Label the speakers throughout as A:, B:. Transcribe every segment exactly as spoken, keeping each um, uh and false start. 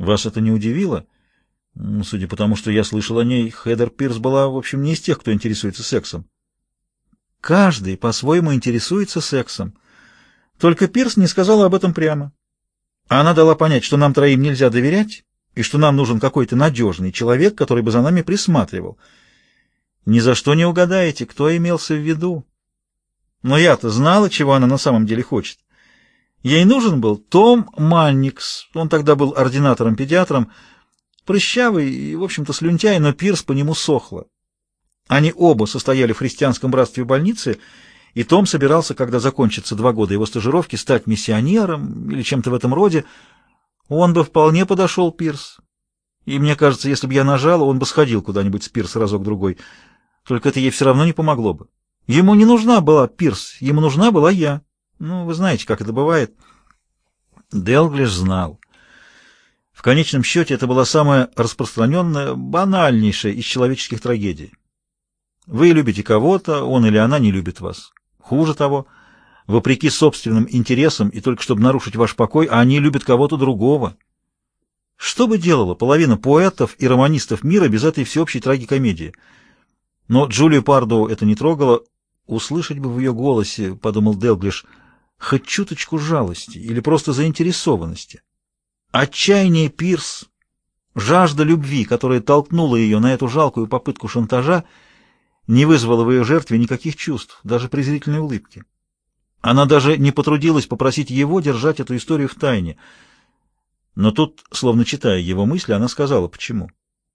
A: Вас это не удивило? М, Судя по тому, что я слышал о ней, Хедер Пирс была, в общем, не из тех, кто интересуется сексом. Каждый по-своему интересуется сексом. Только Пирс не сказала об этом прямо. Она дала понять, что нам троим нельзя доверять, и что нам нужен какой-то надежный человек, который бы за нами присматривал. Ни за что не угадаете, кто имелся в виду. Но я-то знала, чего она на самом деле хочет. Ей нужен был Том Манникс, он тогда был ординатором-педиатром, прыщавый и, в общем-то, слюнтяй, но Пирс по нему сохла. Они оба состояли в христианском братстве больницы, и Том собирался, когда закончатся два года его стажировки, стать миссионером или чем-то в этом роде. Он бы вполне подошел, Пирс. И мне кажется, если бы я нажала, он бы сходил куда-нибудь с Пирс разок-другой. Только это ей все равно не помогло бы. Ему не нужна была Пирс, ему нужна была я. Ну, вы знаете, как это бывает. Делглиш знал. В конечном счете, это была самая распространенная, банальнейшая из человеческих трагедий. Вы любите кого-то, он или она не любит вас. Хуже того, вопреки собственным интересам и только чтобы нарушить ваш покой, они любят кого-то другого. Что бы делала половина поэтов и романистов мира без этой всеобщей трагикомедии? Но Джулию Пардоу это не трогало. Услышать бы в ее голосе, — подумал Делглиш, — хоть чуточку жалости или просто заинтересованности. Отчаяние Пирс, жажда любви, которая толкнула ее на эту жалкую попытку шантажа, не вызвала в ее жертве никаких чувств, даже презрительной улыбки. Она даже не потрудилась попросить его держать эту историю в тайне. Но тут, словно читая его мысли, она сказала, почему.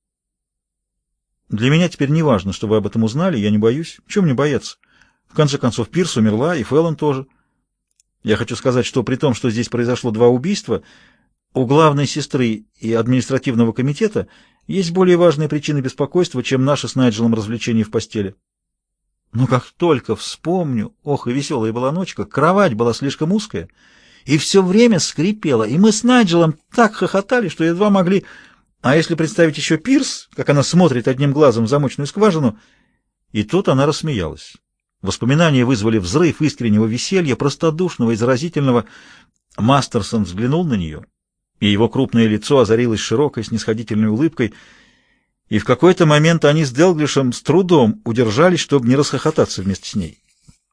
A: «Для меня теперь не важно, что вы об этом узнали, я не боюсь. Чего мне бояться? В конце концов, Пирс умерла, и Феллон тоже. Я хочу сказать, что при том, что здесь произошло два убийства, у главной сестры и административного комитета есть более важные причины беспокойства, чем наши с Найджелом развлечения в постели. Но как только вспомню, ох, и веселая была ночка, кровать была слишком узкая, и все время скрипела, и мы с Найджелом так хохотали, что едва могли... А если представить еще Пирс, как она смотрит одним глазом в замочную скважину, и тут она рассмеялась. Воспоминания вызвали взрыв искреннего веселья, простодушного и заразительного. Мастерсон взглянул на нее, и его крупное лицо озарилось широкой снисходительной улыбкой, и в какой-то момент они с Делглишем с трудом удержались, чтобы не расхохотаться вместе с ней.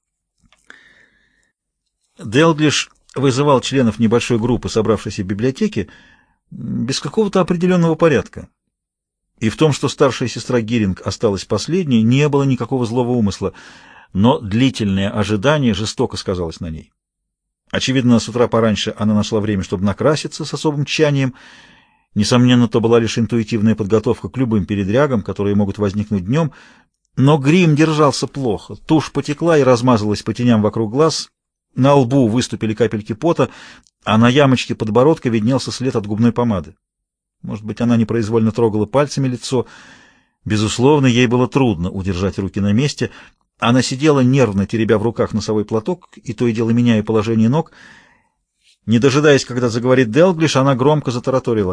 A: Делглиш вызывал членов небольшой группы, собравшейся в библиотеке, без какого-то определенного порядка. И в том, что старшая сестра Гиринг осталась последней, не было никакого злого умысла, но длительное ожидание жестоко сказалось на ней. Очевидно, с утра пораньше она нашла время, чтобы накраситься с особым тщанием. Несомненно, то была лишь интуитивная подготовка к любым передрягам, которые могут возникнуть днем, но грим держался плохо, тушь потекла и размазалась по теням вокруг глаз, на лбу выступили капельки пота, а на ямочке подбородка виднелся след от губной помады. Может быть, она непроизвольно трогала пальцами лицо. Безусловно, ей было трудно удержать руки на месте. Она сидела, нервно теребя в руках носовой платок, и то и дело меняя положение ног. Не дожидаясь, когда заговорит Делглиш, она громко затараторила.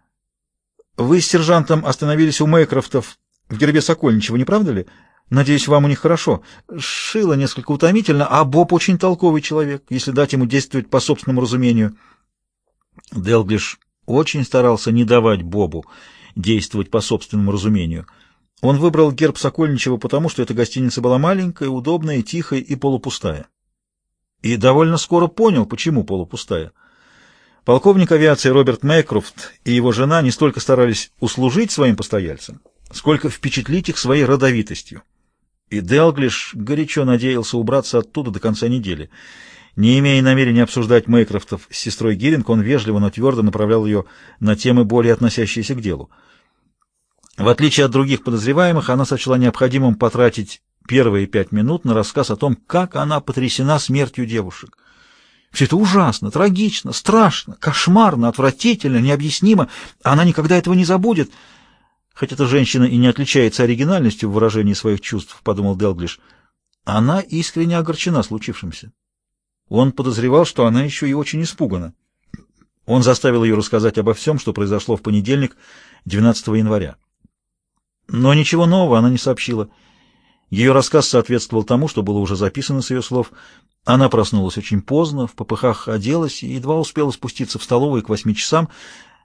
A: «Вы с сержантом остановились у Мэйкрофтов в гербе Сокольничего, не правда ли? Надеюсь, вам у них хорошо. Шило несколько утомительно, а Боб очень толковый человек, если дать ему действовать по собственному разумению». Делглиш очень старался не давать Бобу действовать по собственному разумению. Он выбрал герб Сокольничего потому, что эта гостиница была маленькая, удобная, тихая и полупустая. И довольно скоро понял, почему полупустая. Полковник авиации Роберт Мэйкрофт и его жена не столько старались услужить своим постояльцам, сколько впечатлить их своей родовитостью. И Делглиш горячо надеялся убраться оттуда до конца недели. Не имея намерения обсуждать Мэйкрофтов с сестрой Гиринг, он вежливо, но твердо направлял ее на темы, более относящиеся к делу. В отличие от других подозреваемых, она сочла необходимым потратить первые пять минут на рассказ о том, как она потрясена смертью девушек. Все это ужасно, трагично, страшно, кошмарно, отвратительно, необъяснимо. Она никогда этого не забудет. Хоть эта женщина и не отличается оригинальностью в выражении своих чувств, подумал Делглиш, она искренне огорчена случившимся. Он подозревал, что она еще и очень испугана. Он заставил ее рассказать обо всем, что произошло в понедельник, двенадцатого января. Но ничего нового она не сообщила. Ее рассказ соответствовал тому, что было уже записано с ее слов. Она проснулась очень поздно, в попыхах оделась и едва успела спуститься в столовую к восьми часам.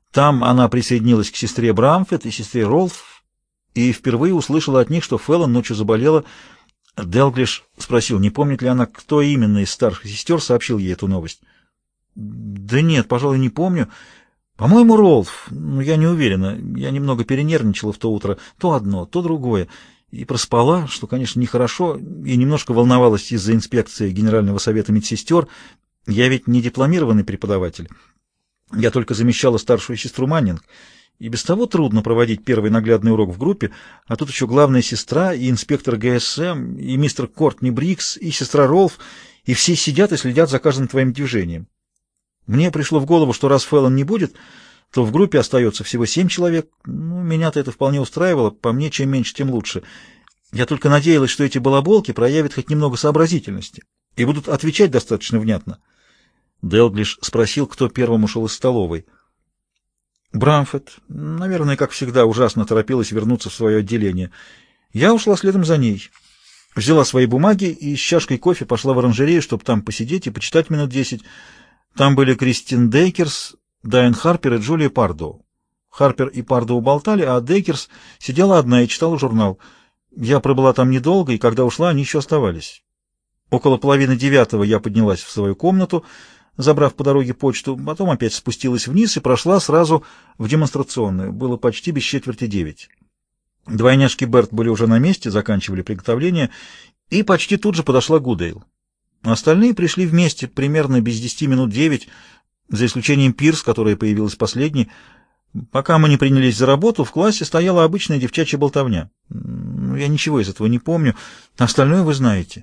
A: Там она присоединилась к сестре Брамфет и сестре Ролф и впервые услышала от них, что Феллон ночью заболела. Делглиш спросил, не помнит ли она, кто именно из старших сестер сообщил ей эту новость. «Да нет, пожалуй, не помню. По-моему, Ролф. Но я не уверена. Я немного перенервничала в то утро. То одно, то другое. И проспала, что, конечно, нехорошо, и немножко волновалась из-за инспекции Генерального совета медсестер. Я ведь не дипломированный преподаватель. Я только замещала старшую сестру Маннинг. И без того трудно проводить первый наглядный урок в группе, а тут еще главная сестра, и инспектор ГСМ, и мистер Кортни Брикс, и сестра Ролф, и все сидят и следят за каждым твоим движением. Мне пришло в голову, что раз Феллон не будет, то в группе остается всего семь человек. Ну, меня-то это вполне устраивало, по мне, чем меньше, тем лучше. Я только надеялась, что эти балаболки проявят хоть немного сообразительности и будут отвечать достаточно внятно. Делглиш спросил, кто первым ушел из столовой. Брамфет, наверное, как всегда, ужасно торопилась вернуться в свое отделение. Я ушла следом за ней. Взяла свои бумаги и с чашкой кофе пошла в оранжерею, чтобы там посидеть и почитать минут десять. Там были Кристин Дейкерс, Дайан Харпер и Джулия Пардоу. Харпер и Пардоу болтали, а Дейкерс сидела одна и читала журнал. Я пробыла там недолго, и когда ушла, они еще оставались. Около половины девятого я поднялась в свою комнату, забрав по дороге почту, потом опять спустилась вниз и прошла сразу в демонстрационную. Было почти без четверти девять. Двойняшки Берт были уже на месте, заканчивали приготовление, и почти тут же подошла Гудейл. Остальные пришли вместе примерно без десяти минут девять, за исключением Пирс, которая появилась последней. Пока мы не принялись за работу, в классе стояла обычная девчачья болтовня. Я ничего из этого не помню, остальное вы знаете.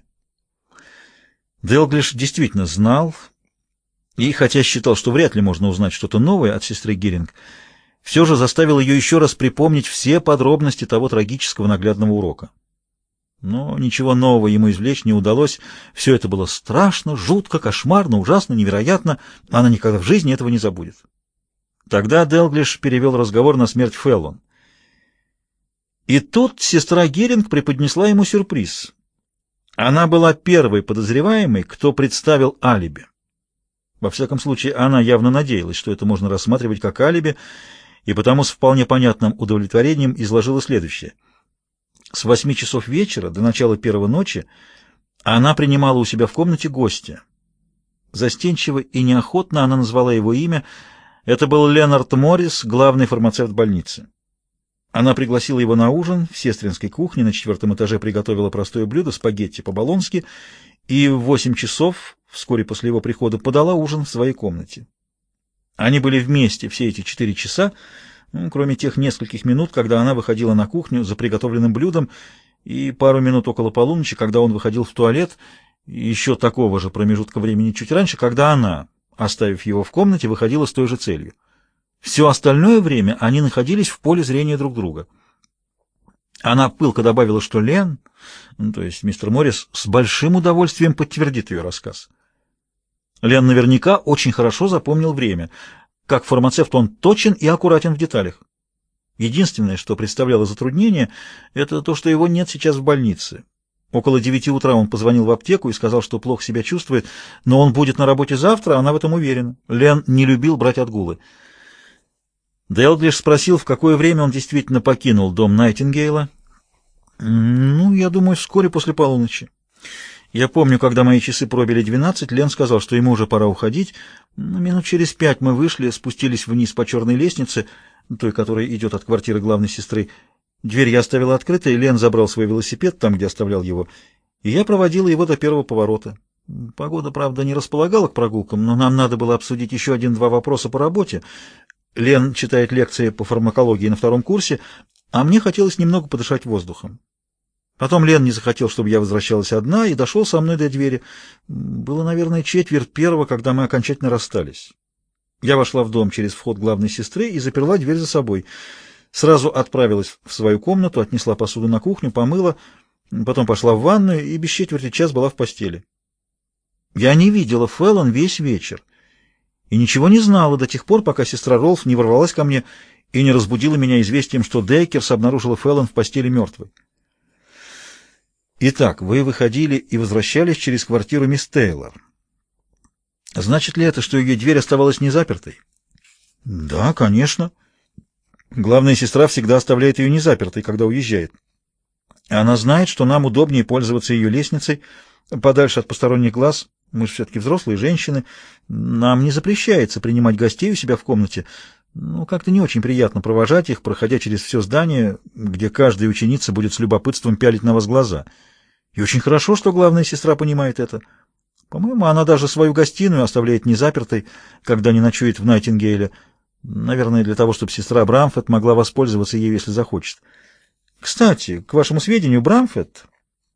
A: Делглиш действительно знал, и хотя считал, что вряд ли можно узнать что-то новое от сестры Гиринг, все же заставил ее еще раз припомнить все подробности того трагического наглядного урока. Но ничего нового ему извлечь не удалось. Все это было страшно, жутко, кошмарно, ужасно, невероятно. Она никогда в жизни этого не забудет. Тогда Делглиш перевел разговор на смерть Феллон. И тут сестра Гиринг преподнесла ему сюрприз. Она была первой подозреваемой, кто представил алиби. Во всяком случае, она явно надеялась, что это можно рассматривать как алиби, и потому с вполне понятным удовлетворением изложила следующее. С восьми часов вечера до начала первой ночи она принимала у себя в комнате гостя. Застенчиво и неохотно она назвала его имя. Это был Ленард Моррис, главный фармацевт больницы. Она пригласила его на ужин в сестринской кухне, на четвертом этаже приготовила простое блюдо спагетти по-болонски и в восемь часов, вскоре после его прихода, подала ужин в своей комнате. Они были вместе все эти четыре часа, ну, кроме тех нескольких минут, когда она выходила на кухню за приготовленным блюдом, и пару минут около полуночи, когда он выходил в туалет, и еще такого же промежутка времени чуть раньше, когда она, оставив его в комнате, выходила с той же целью. Все остальное время они находились в поле зрения друг друга. Она пылко добавила, что Лен, ну, то есть мистер Моррис, с большим удовольствием подтвердит ее рассказ. Лен наверняка очень хорошо запомнил время. Как фармацевт он точен и аккуратен в деталях. Единственное, что представляло затруднение, это то, что его нет сейчас в больнице. Около девяти утра он позвонил в аптеку и сказал, что плохо себя чувствует, но он будет на работе завтра, она в этом уверена. Лен не любил брать отгулы. Делглиш спросил, в какое время он действительно покинул дом Найтингейла. «Ну, я думаю, вскоре после полуночи. Я помню, когда мои часы пробили двенадцать, Лен сказал, что ему уже пора уходить. Минут через пять мы вышли, спустились вниз по черной лестнице, той, которая идет от квартиры главной сестры. Дверь я оставила открытой, Лен забрал свой велосипед там, где оставлял его, и я проводила его до первого поворота. Погода, правда, не располагала к прогулкам, но нам надо было обсудить еще один-два вопроса по работе. Лен читает лекции по фармакологии на втором курсе, а мне хотелось немного подышать воздухом. Потом Лен не захотел, чтобы я возвращалась одна, и дошел со мной до двери. Было, наверное, четверть первого, когда мы окончательно расстались. Я вошла в дом через вход главной сестры и заперла дверь за собой. Сразу отправилась в свою комнату, отнесла посуду на кухню, помыла, потом пошла в ванную и без четверти час была в постели. Я не видела Феллон весь вечер и ничего не знала до тех пор, пока сестра Ролф не ворвалась ко мне и не разбудила меня известием, что Дейкерс обнаружила Феллон в постели мертвой. Итак, вы выходили и возвращались через квартиру мисс Тейлор. Значит ли это, что ее дверь оставалась незапертой? Да, конечно. Главная сестра всегда оставляет ее незапертой, когда уезжает. Она знает, что нам удобнее пользоваться ее лестницей, подальше от посторонних глаз. Мы же все-таки взрослые женщины. Нам не запрещается принимать гостей у себя в комнате. Ну, как-то не очень приятно провожать их, проходя через все здание, где каждая ученица будет с любопытством пялить на вас глаза. И очень хорошо, что главная сестра понимает это. По-моему, она даже свою гостиную оставляет незапертой, когда не ночует в Найтингейле. Наверное, для того, чтобы сестра Брамфетт могла воспользоваться ею, если захочет. Кстати, к вашему сведению, Брамфетт